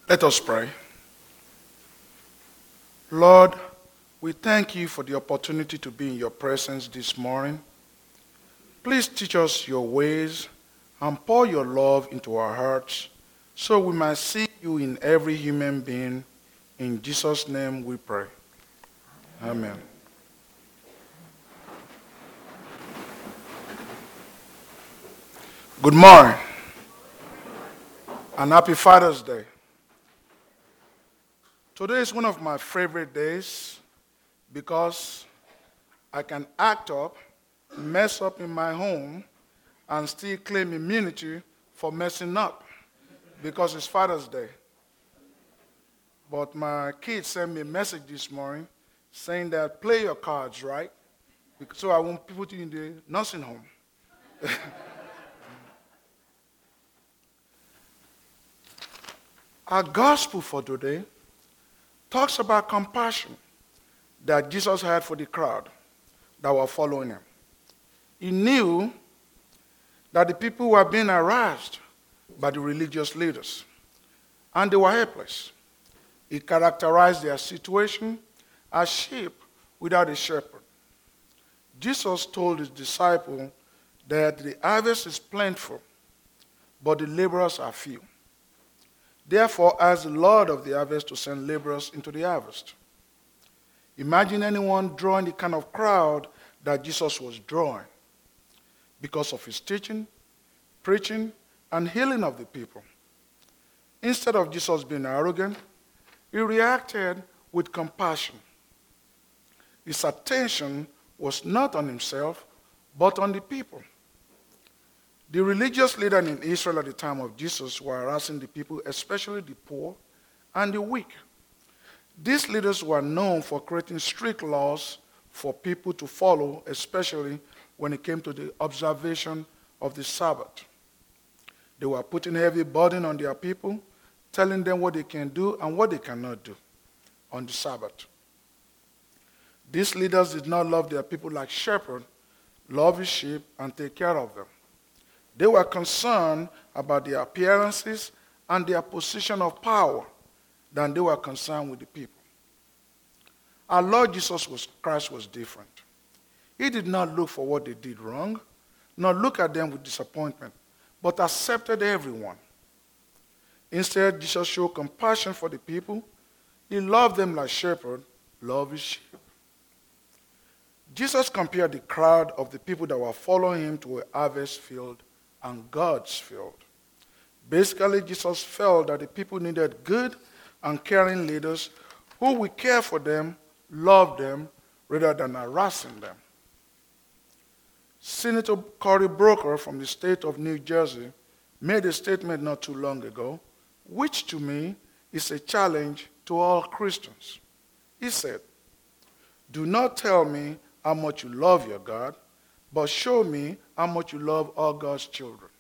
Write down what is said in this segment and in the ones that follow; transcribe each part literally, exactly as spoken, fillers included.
Let us pray. Lord, we thank you for the opportunity to be in your presence this morning. Please teach us your ways and pour your love into our hearts so we might see you in every human being. In Jesus' name we pray. Amen. Good morning and happy Father's Day. Today is one of my favorite days because I can act up, mess up in my home, and still claim immunity for messing up because it's Father's Day. But my kids sent me a message this morning saying that play your cards right, so I won't put you in the nursing home. Our gospel for today talks about compassion that Jesus had for the crowd that were following him. He knew that the people were being harassed by the religious leaders, and they were helpless. He characterized their situation as sheep without a shepherd. Jesus told his disciples that the harvest is plentiful, but the laborers are few. Therefore, ask the Lord of the harvest to send laborers into the harvest. Imagine anyone drawing the kind of crowd that Jesus was drawing because of his teaching, preaching, and healing of the people. Instead of Jesus being arrogant, he reacted with compassion. His attention was not on himself, but on the people. The religious leaders in Israel at the time of Jesus were harassing the people, especially the poor and the weak. These leaders were known for creating strict laws for people to follow, especially when it came to the observation of the Sabbath. They were putting heavy burden on their people, telling them what they can do and what they cannot do on the Sabbath. These leaders did not love their people like shepherds love his sheep and take care of them. They were concerned about their appearances and their position of power than they were concerned with the people. Our Lord Jesus was, Christ was different. He did not look for what they did wrong, nor look at them with disappointment, but accepted everyone. Instead, Jesus showed compassion for the people. He loved them like shepherds love his sheep. Jesus compared the crowd of the people that were following him to a harvest field and God's field. Basically, Jesus felt that the people needed good and caring leaders who would care for them, love them, rather than harassing them. Senator Cory Booker from the state of New Jersey made a statement not too long ago, which to me is a challenge to all Christians. He said, "Do not tell me how much you love your God, but show me how much you love all God's children.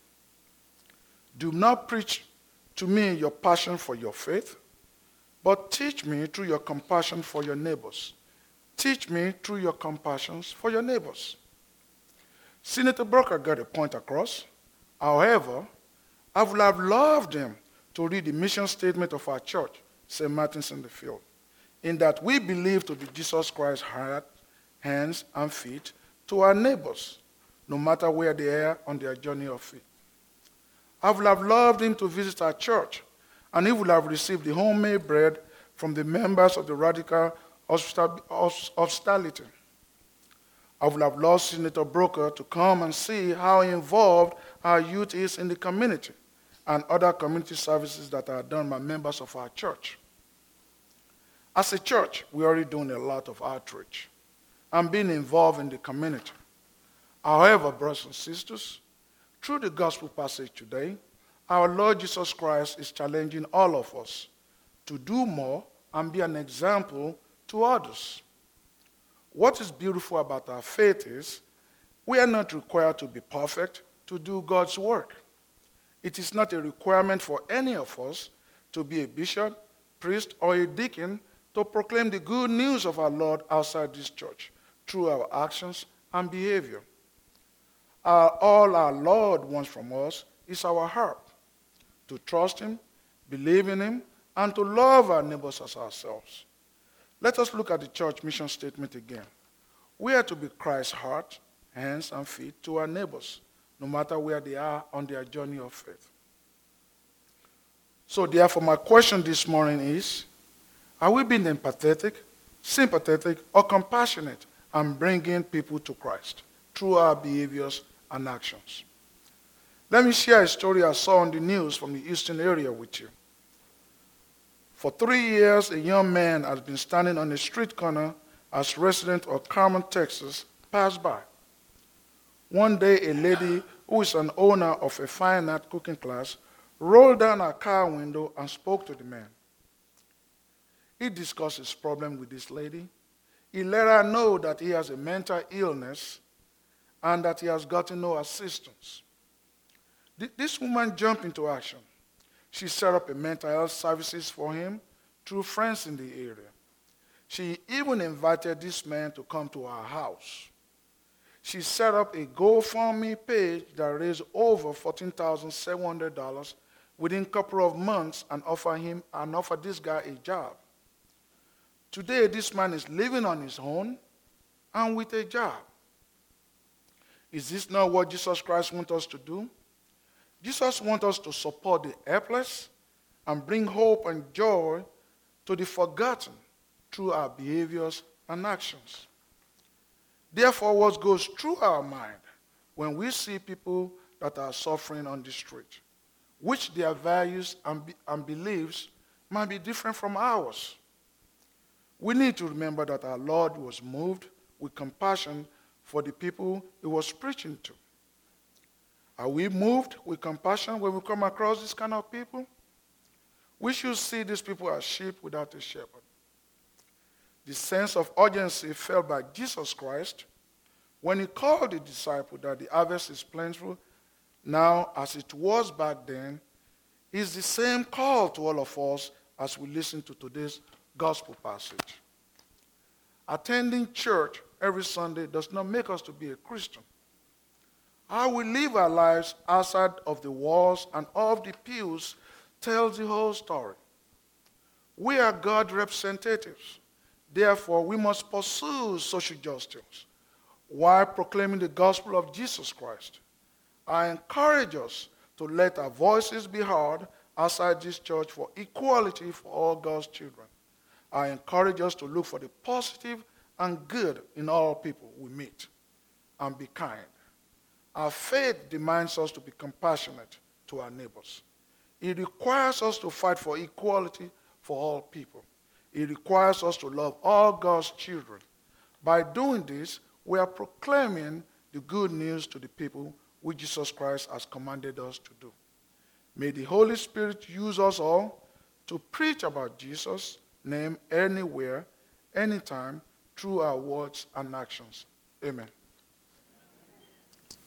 Do not preach to me your passion for your faith, but teach me through your compassion for your neighbors. Teach me through your compassion for your neighbors." Senator Booker got a point across. However, I would have loved him to read the mission statement of our church, Saint Martin's in the Field, in that we believe to be Jesus Christ's heart, hands, and feet to our neighbors, no matter where they are on their journey of faith. I would have loved him to visit our church, and he would have received the homemade bread from the members of the Radical Hospitality. I would have loved Senator Booker to come and see how involved our youth is in the community and other community services that are done by members of our church. As a church, we're already doing a lot of outreach and being involved in the community. However, brothers and sisters, through the gospel passage today, our Lord Jesus Christ is challenging all of us to do more and be an example to others. What is beautiful about our faith is we are not required to be perfect to do God's work. It is not a requirement for any of us to be a bishop, priest, or a deacon to proclaim the good news of our Lord outside this church through our actions and behavior. Our, all our Lord wants from us is our heart, to trust him, believe in him, and to love our neighbors as ourselves. Let us look at the church mission statement again. We are to be Christ's heart, hands, and feet to our neighbors, no matter where they are on their journey of faith. So therefore, my question this morning is, are we being empathetic, sympathetic, or compassionate and bringing people to Christ through our behaviors and actions? Let me share a story I saw on the news from the Houston area with you. For three years, a young man has been standing on a street corner as resident of Carmen, Texas, passed by. One day, a lady who is an owner of a fine art cooking class rolled down her car window and spoke to the man. He discussed his problem with this lady. He let her know that he has a mental illness and that he has gotten no assistance. This woman jumped into action. She set up a mental health services for him through friends in the area. She even invited this man to come to her house. She set up a GoFundMe page that raised over fourteen thousand seven hundred dollars within a couple of months and offered him and offered this guy a job. Today, this man is living on his own and with a job. Is this not what Jesus Christ wants us to do? Jesus wants us to support the helpless and bring hope and joy to the forgotten through our behaviors and actions. Therefore, what goes through our mind when we see people that are suffering on the street, which their values and, be, and beliefs might be different from ours? We need to remember that our Lord was moved with compassion for the people he was preaching to. Are we moved with compassion when we come across this kind of people? We should see these people as sheep without a shepherd. The sense of urgency felt by Jesus Christ when he called the disciple that the harvest is plentiful now as it was back then is the same call to all of us as we listen to today's gospel passage. Attending church every Sunday does not make us to be a Christian. How we live our lives outside of the walls and of the pews tells the whole story. We are God's representatives. Therefore, we must pursue social justice while proclaiming the gospel of Jesus Christ. I encourage us to let our voices be heard outside this church for equality for all God's children. I encourage us to look for the positive and good in all people we meet and be kind. Our faith demands us to be compassionate to our neighbors. It requires us to fight for equality for all people. It requires us to love all God's children. By doing this, we are proclaiming the good news to the people which Jesus Christ has commanded us to do. May the Holy Spirit use us all to preach about Jesus' name anywhere, anytime, through our words and actions. Amen.